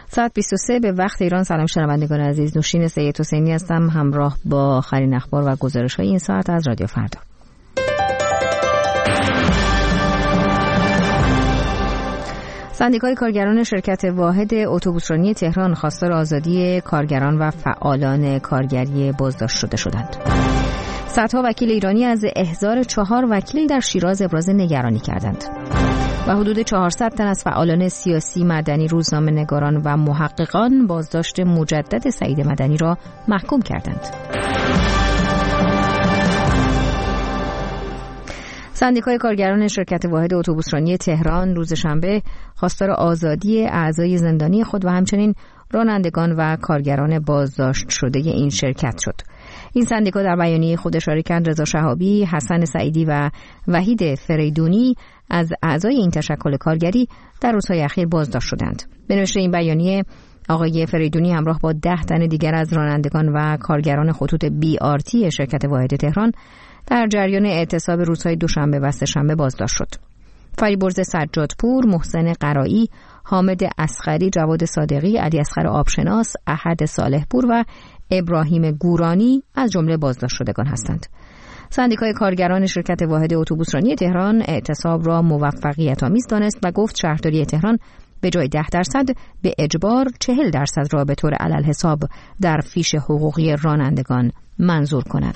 ساعت 23 به وقت ایران. سلام شنوندگان عزیز، نوشین سید حسینی هستم همراه با آخرین اخبار و گزارش‌های این ساعت از رادیو فردا. سندیکای کارگران شرکت واحد اتوبوسرانی تهران خواستار آزادی کارگران و فعالان کارگری بازداشت شده شدند. صدها وکیل ایرانی از احضار 4 وکیل در شیراز ابراز نگرانی کردند و حدود 400 تن از فعالان سیاسی، مدنی، روزنامه‌نگاران و محققان بازداشت مجدد سعید مدنی را محکوم کردند. سندیکای کارگران شرکت واحد اتوبوسرانی تهران روز شنبه خواستار آزادی اعضای زندانی خود و همچنین رانندگان و کارگران بازداشت شده این شرکت شد. این سندیکا در بیانیه خود اشاره کرد رضا شهابی، حسن سعیدی و وحید فریدونی از اعضای این تشکل کارگری در روزهای اخیر بازداشت شدند. به نوشته این بیانیه، آقای فریدونی همراه با 10 تن دیگر از رانندگان و کارگران خطوط BRT شرکت واحد تهران در جریان اعتصاب روزهای دوشنبه و سه‌شنبه بازداشت شد. فریبرز سجادپور، محسن قرایی، حامد اصغری، جواد صادقی، علی اصغر آبشناس، احد صالحپور و ابراهیم گورانی از جمله بازداشت شدگان هستند. سندیکای کارگران شرکت واحد اتوبوسرانی تهران اعتصاب را موفقیت‌آمیز دانست و گفت شهرداری تهران به جای 10% به اجبار 40% را به طور علالحساب در فیش حقوقی رانندگان منظور کند.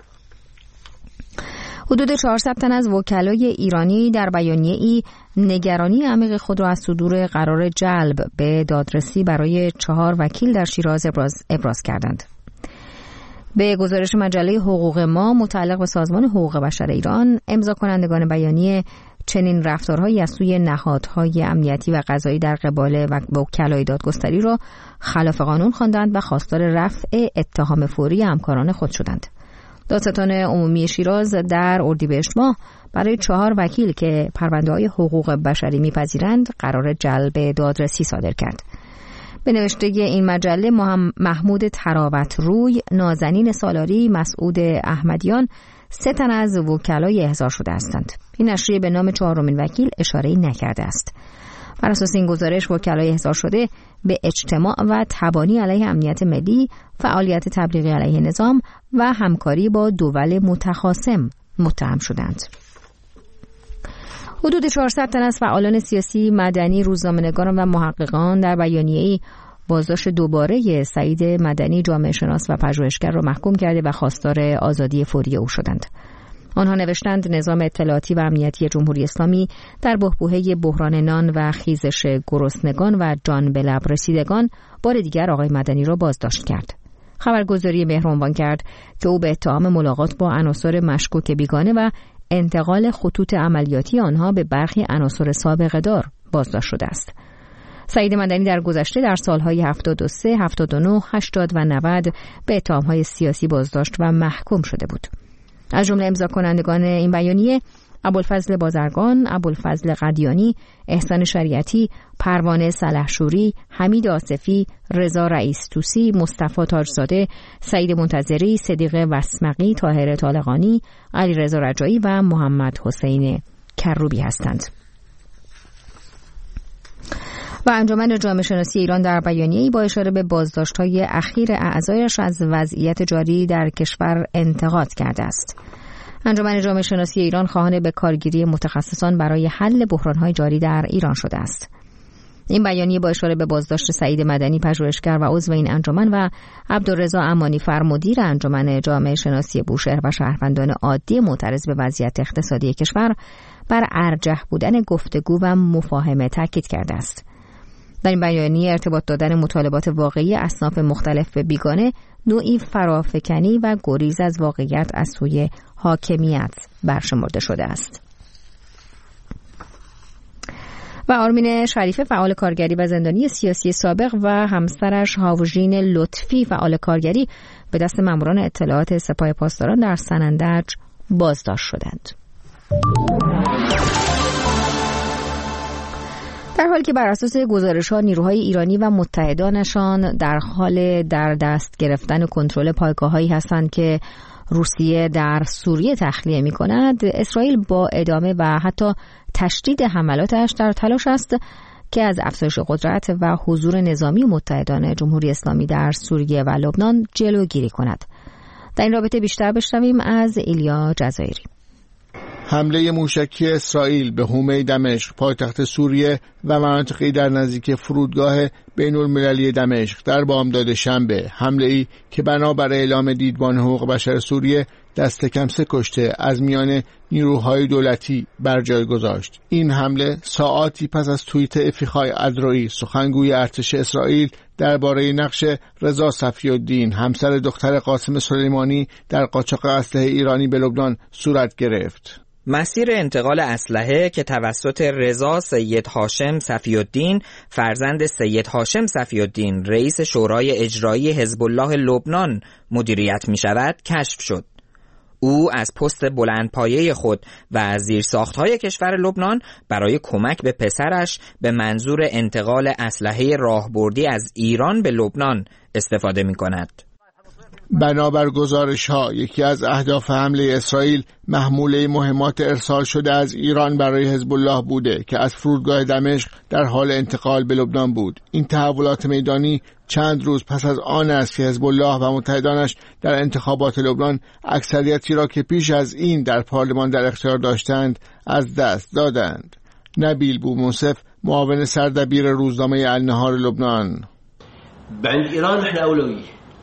حدود 400 تن از وکلای ایرانی در بیانیه‌ای نگرانی عمیق خود را از صدور قرار جلب به دادرسی برای 4 وکیل در شیراز ابراز کردند. به گزارش مجله حقوق ما متعلق به سازمان حقوق بشر ایران، امضا کنندگان بیانیه چنین رفتارهایی از سوی نهادهای امنیتی و قضایی در قبال وکلای دادگستری را خلاف قانون خواندند و خواستار رفع اتهام فوری همکاران خود شدند. دادستان عمومی شیراز در اردیبهشت ماه برای 4 وکیل که پرونده‌های حقوق بشری می‌پذیرند قرار جلب دادرسی صادر کرد. به نوشته این مجله محمود تراوت روی، نازنین سالاری، مسعود احمدیان 3 تن از وکلای احضار شده هستند. این نشریه به نام 4مین وکیل اشاره‌ای نکرده است. بر اساس این گزارش وکلای احضار شده به اجتماع و تبانی علیه امنیت ملی، فعالیت تبلیغی علیه نظام و همکاری با دول متخاصم متهم شدند. حدود 400 تن از فعالان سیاسی، مدنی، روزنامه‌نگاران و محققان در بیانیه‌ای بازداشت دوباره سعید مدنی، جامعه شناس و پژوهشگر را محکوم کرده و خواستار آزادی فوری او شدند. آنها نوشتند نظام اطلاعاتی و امنیتی جمهوری اسلامی در بحبوحه بحران نان و خیزش گرسنگان و جان به لب رسیدگان بار دیگر آقای مدنی را بازداشت کرد. خبرگزاری مهر عنوان کرد که او به اتهام ملاقات با عناصر مشکوک بیگانه و انتقال خطوط عملیاتی آنها به برخی عناصر سابقه دار بازداشت شده است. سعید مدنی در گذشته در سالهای 73، 79، 80 و 90 به اتهام‌های سیاسی بازداشت و محکوم شده بود. از جمله امضا کنندگان این بیانیه ابوالفضل بازرگان، ابوالفضل قدیانی، احسان شریعتی، پروانه سلحشوری، حمید آصفی، رضا رئیس توسی، مصطفی تاجزاده، سعید منتظری، صدیق وسمقی، طاهر طالقانی، علیرضا رجایی و محمد حسین کروبی هستند. و انجمن جامعه شناسی ایران در بیانیه‌ای با اشاره به بازداشت‌های اخیر اعضایش از وضعیت جاری در کشور انتقاد کرده است. انجمن جامعه شناسی ایران خواهان به کارگیری متخصصان برای حل بحران‌های جاری در ایران شده است. این بیانیه با اشاره به بازداشت سعید مدنی، پژوهشگر و عضو این انجمن، و عبدالرضا امانی فرمدیر انجمن جامعه شناسی بوشهر و شهروندان عادی معترض به وضعیت اقتصادی کشور بر ارجح بودن گفتگو و مفاهمه تاکید کرده است. در این بیانیه ارتباط دادن مطالبات واقعی اصناف مختلف به بیگانه نوعی فرافکنی و گریز از واقعیت از سوی حاکمیت برشمرده شده است. و آرمین شریفه، فعال کارگری و زندانی سیاسی سابق، و همسرش هاوژین لطفی، فعال کارگری، به دست ماموران اطلاعات سپاه پاسداران در سنندج بازداشت شدند. در حالی که بر اساس گزارش‌ها نیروهای ایرانی و متحدانشان در حال در دست گرفتن و کنترل پایگاه‌هایی هستند که روسیه در سوریه تخلیه می‌کند، اسرائیل با ادامه و حتی تشدید حملاتش در تلاش است که از افزایش قدرت و حضور نظامی متحدان جمهوری اسلامی در سوریه و لبنان جلوگیری کند. در این رابطه بیشتر بشنویم از ایلیا جزایری. حمله موشکی اسرائیل به حومه دمشق پایتخت سوریه و مناطقی در نزدیکی فرودگاه بین‌المللی دمشق در بامداد شنبه، حمله‌ای که بنابر اعلام دیدبان حقوق بشر سوریه دست کم 3 کشته از میان نیروهای دولتی بر جای گذاشت. این حمله ساعاتی پس از توییت افیخای ادرویی، سخنگوی ارتش اسرائیل، درباره نقش رضا صفی‌الدین، همسر دختر قاسم سلیمانی، در قاچاق اسلحه ایرانی به لبنان صورت گرفت. مسیر انتقال اسلحه که توسط رضا سید هاشم صفی‌الدین، فرزند سید هاشم صفی‌الدین، رئیس شورای اجرایی حزب الله لبنان مدیریت می شود، کشف شد. او از پست بلندپایه خود و از زیرساخت‌های کشور لبنان برای کمک به پسرش به منظور انتقال اسلحه راهبردی از ایران به لبنان استفاده می کند. بنابر گزارش‌ها، یکی از اهداف حمله اسرائیل محموله مهمات ارسال شده از ایران برای حزب الله بوده که از فرودگاه دمشق در حال انتقال به لبنان بود. این تحولات میدانی چند روز پس از آن است که حزب الله و متحدانش در انتخابات لبنان اکثریتی را که پیش از این در پارلمان در اختیار داشتند از دست دادند. نبیل بومنصف، معاون سردبیر روزنامه النهار لبنان: بعد ایران نحن اولویه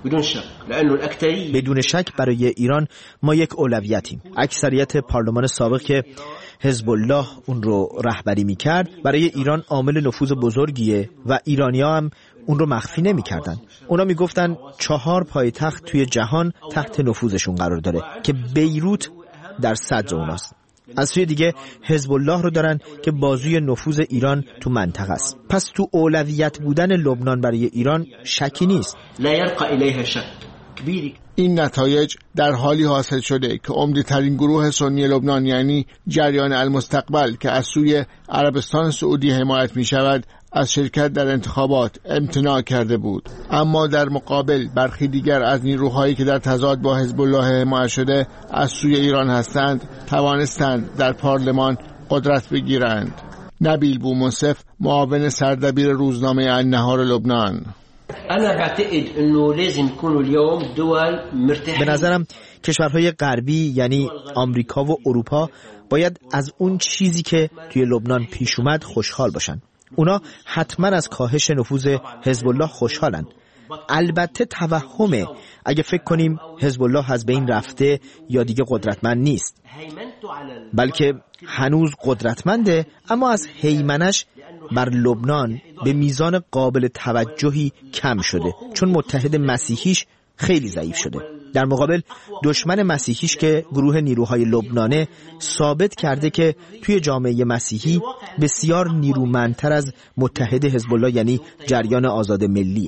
بدون شک برای ایران ما یک اولویتیم. اکثریت پارلمان سابق که حزب الله اون رو رهبری میکرد برای ایران عامل نفوذ بزرگیه و ایرانی‌ها هم اون رو مخفی نمیکردن. اونا میگفتن 4 پایتخت توی جهان تحت نفوذشون قرار داره که بیروت در صدر اوناست. از سوی دیگه حزب الله رو دارن که بازوی نفوذ ایران تو منطقه است. پس تو اولویت بودن لبنان برای ایران شکی نیست. لا يرقى الیها شک. این نتایج در حالی حاصل شده که عمده‌ترین گروه سنی لبنان، یعنی جریان المستقبل که از سوی عربستان سعودی حمایت می شود، از شرکت در انتخابات امتناع کرده بود. اما در مقابل برخی دیگر از نیروهایی که در تضاد با حزب الله حمایت شده از سوی ایران هستند توانستند در پارلمان قدرت بگیرند. نبیل بومنصف، معاون سردبیر روزنامه النهار لبنان: انا بعتقد انه لازم يكونوا اليوم دول مرتاحه. به نظرم کشورهای غربی یعنی آمریکا و اروپا باید از اون چیزی که توی لبنان پیش اومد خوشحال باشن. اونا حتما از کاهش نفوذ حزب الله خوشحالن. البته توهمه اگه فکر کنیم حزب الله از بین رفته یا دیگه قدرتمند نیست، بلکه هنوز قدرتمنده، اما از هیمنش بر لبنان به میزان قابل توجهی کم شده، چون متحد مسیحیش خیلی ضعیف شده. در مقابل دشمن مسیحیش که گروه نیروهای لبنانه ثابت کرده که توی جامعه مسیحی بسیار نیرومندتر از متحد حزب الله یعنی جریان آزاد ملیه.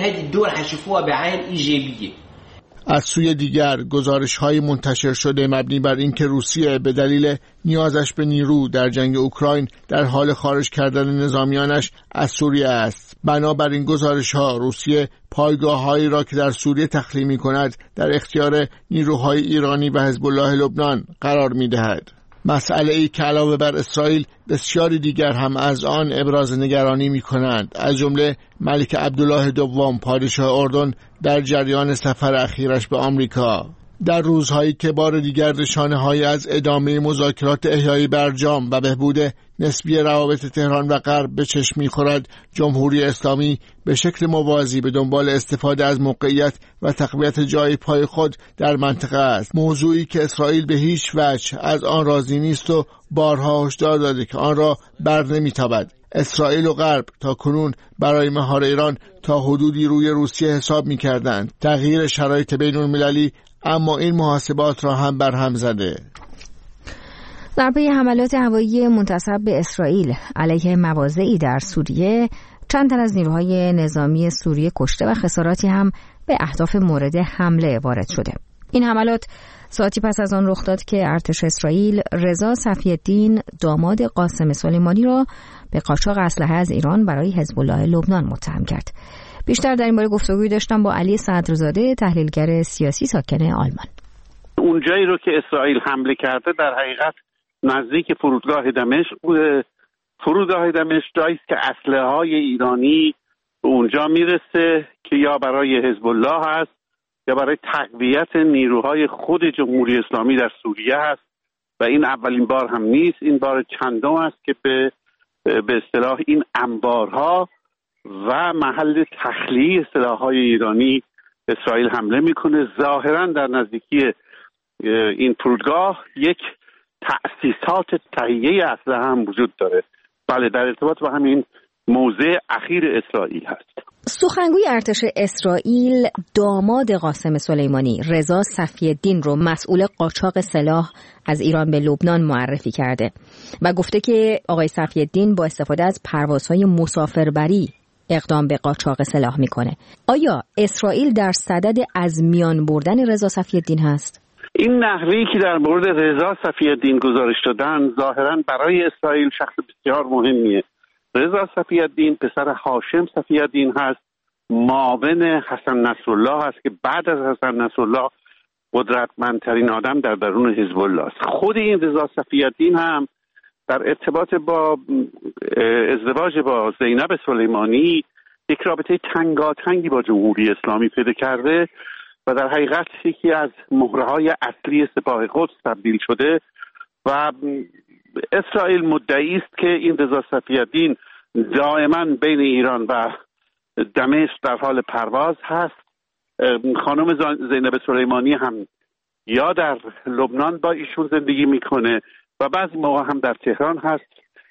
از سوی دیگر گزارش‌های منتشر شده مبنی بر اینکه روسیه به دلیل نیازش به نیرو در جنگ اوکراین در حال خارج کردن نظامیانش از سوریه است. بنابراین گزارش‌ها روسیه پایگاه‌هایی را که در سوریه تخلیه می‌کند در اختیار نیروهای ایرانی و حزب الله لبنان قرار می‌دهد. مسئله‌ای که علاوه بر اسرائیل بسیاری دیگر هم از آن ابراز نگرانی می‌کنند، از جمله ملک عبدالله دوم پادشاه اردن در جریان سفر اخیرش به آمریکا. در روزهایی که بار دیگر نشانه‌هایی از ادامه مذاکرات احیای برجام و بهبود نسبی روابط تهران و غرب به چشم می‌خورد، جمهوری اسلامی به شکل موازی به دنبال استفاده از موقعیت و تقویت جای پای خود در منطقه است، موضوعی که اسرائیل به هیچ وجه از آن راضی نیست و بارها هشدار داده که آن را بر نمی‌تابد. اسرائیل و غرب تا کنون برای مهار ایران تا حدودی روی روسیه حساب می‌کردند. تغییر شرایط بین‌المللی اما این محاسبات را هم برهم زده. در پی حملات هوایی منتسب به اسرائیل علیه مواضعی در سوریه، چند تن از نیروهای نظامی سوریه کشته و خساراتی هم به اهداف مورد حمله وارد شده. این حملات ساعتی پس از آن رخ داد که ارتش اسرائیل رضا صفی‌الدین داماد قاسم سلیمانی را به قاچاق اسلحه از ایران برای حزب الله لبنان متهم کرد. بیشتر در این باره گفتگوی داشتم با علی صدرزاده، تحلیلگر سیاسی ساکن آلمان. اون جایی رو که اسرائیل حمله کرده در حقیقت نزدیک فرودگاه دمشق بوده فرودگاه دمشق جایی است که اسلحه های ایرانی به اونجا میرسه که یا برای حزب الله هست یا برای تقویت نیروهای خود جمهوری اسلامی در سوریه هست و این اولین بار هم نیست، این بار چندم است که به اصطلاح این انبارها و محل تخلیه سلاح‌های ایرانی اسرائیل حمله میکنه. ظاهراً در نزدیکی این فرودگاه یک تأسیسات تهیه اسلحه هم وجود داره. بله، در ارتباط با همین موضع اخیر اسرائیل هست. سخنگوی ارتش اسرائیل داماد قاسم سلیمانی رضا صفی الدین رو مسئول قاچاق سلاح از ایران به لبنان معرفی کرده و گفته که آقای صفی الدین با استفاده از پروازهای مسافربری اقدام به قاچاق سلاح میکنه. آیا اسرائیل در صدد از میان بردن رضا صفی الدین هست؟ این نحوهی که در مورد رضا صفی الدین گزارش دادن ظاهراً برای اسرائیل شخص بسیار مهمیه. رضا صفی الدین پسر هاشم صفی الدین هست، معاون حسن نصرالله هست که بعد از حسن نصرالله قدرتمندترین آدم در درون حزب الله است. خود این رضا صفی الدین هم در ارتباط با ازدواج با زینب سلیمانی یک رابطه تنگاتنگی با جمهوری اسلامی پیدا کرده و در حقیقت یکی از مهره‌های اصلی سپاه قدس تبدیل شده و اسرائیل مدعی است که این رضا صفی الدین دائما بین ایران و دمشق در حال پرواز هست. خانم زینب سلیمانی هم یا در لبنان با ایشون زندگی میکنه و بعضی موقع هم در تهران هست.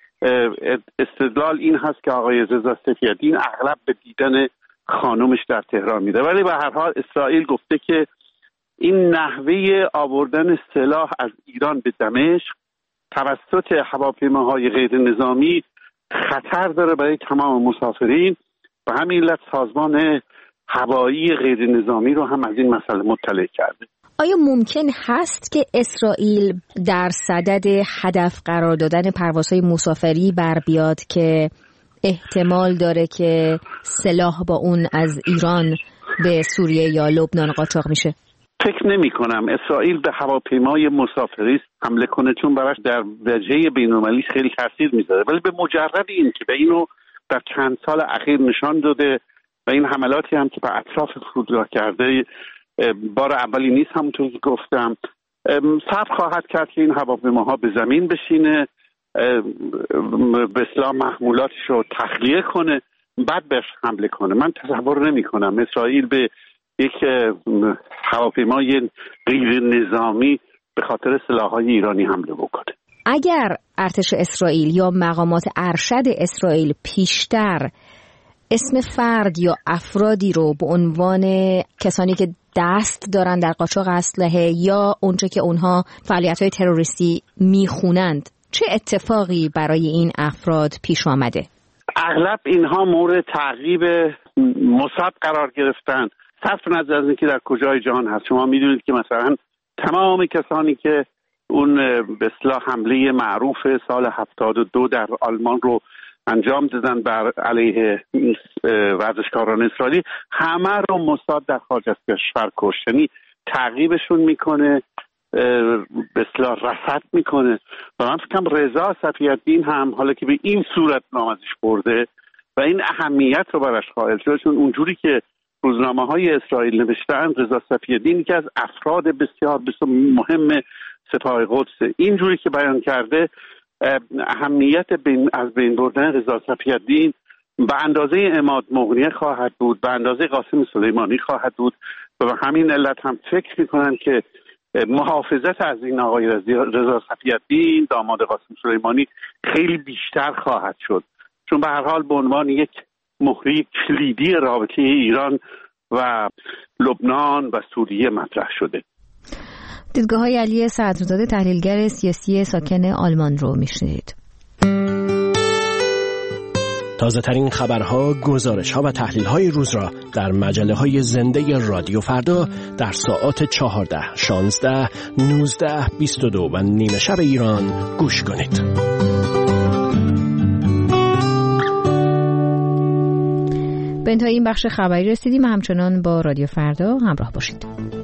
استدلال این هست که آقای رضا صفی الدین اغلب به دیدن خانمش در تهران میده، ولی به هر حال اسرائیل گفته که این نحوه آوردن سلاح از ایران به دمشق توسط هواپیماهای غیر نظامی خطر داره برای تمام مسافرین و همین علت سازمان هوایی غیر نظامی رو هم از این مسئله مطلع کرده. آیا ممکن هست که اسرائیل در صدد هدف قرار دادن پروازهای مسافری بر بیاد که احتمال داره که سلاح با اون از ایران به سوریه یا لبنان قاچاق میشه؟ فکر نمی کنم اسرائیل به هواپیمای مسافری حمله کنه، چون براش در وجهه بین‌المللی خیلی تاثیر میذاره، ولی به مجرد این که به اینو در چند سال اخیر نشان داده و این حملاتی هم که به اطراف فرودگاه کرده بار اولی نیست، همونطور که گفتم صبر خواهد کرد که این هواپیماها به زمین بشینه، به اصطلاح محمولاتش رو تخلیه کنه، بعد بهش حمله کنه. من تصور نمی کنم اسرائیل به یک هواپیمای غیر نظامی به خاطر سلاح‌های ایرانی حمله بکنه. اگر ارتش اسرائیل یا مقامات ارشد اسرائیل پیشتر اسم فرد یا افرادی رو به عنوان کسانی که دست دارن در قاچاق اسلحه یا اونجا که اونها فعالیت‌های تروریستی میخونند، چه اتفاقی برای این افراد پیش آمده؟ اغلب اینها مورد تعقیب موساد قرار گرفتن، صرف نظر از اینکه در کجای جهان هست. شما میدونید که مثلا تمام کسانی که اون به اصطلاح حمله معروف سال 72 در آلمان رو انجام دادن بر علیه ورزشکاران اسرائیلی، همه رو موساد در خارج از کشور کشت، یعنی تعقیبشون میکنه، به اصطلاح رصد میکنه. و من فکرم رضا صفی الدین هم حالا که به این صورت نام ازش برده و این اهمیت رو براش قائل شده، چون اونجوری که روزنامه‌های اسرائیل نوشتن رضا صفی الدین که از افراد بسیار مهم سپاه قدس، اینجوری که بیان کرده اهمیت از بین بردن رضا صفی الدین به اندازه عماد مغنیه خواهد بود، به اندازه قاسم سلیمانی خواهد بود و به همین علت هم فکر میکنن که محافظت از این آقای رضا صفی الدین داماد قاسم سلیمانی خیلی بیشتر خواهد شد، چون به هر حال به عنوان یک مهره کلیدی رابطه ایران و لبنان و سوریه مطرح شده. دیدگاه‌های علی صدرزاده، تحلیلگر سیاسی ساکن آلمان رو میشنید. تازه ترین خبرها، گزارش‌ها و تحلیل‌های روز را در مجله‌های زنده رادیو فردا در ساعات 14، 16، 19، 22 و نیمه شب ایران گوش کنید. به انتهای این بخش خبری رسیدیم. همچنان با رادیو فردا همراه باشید.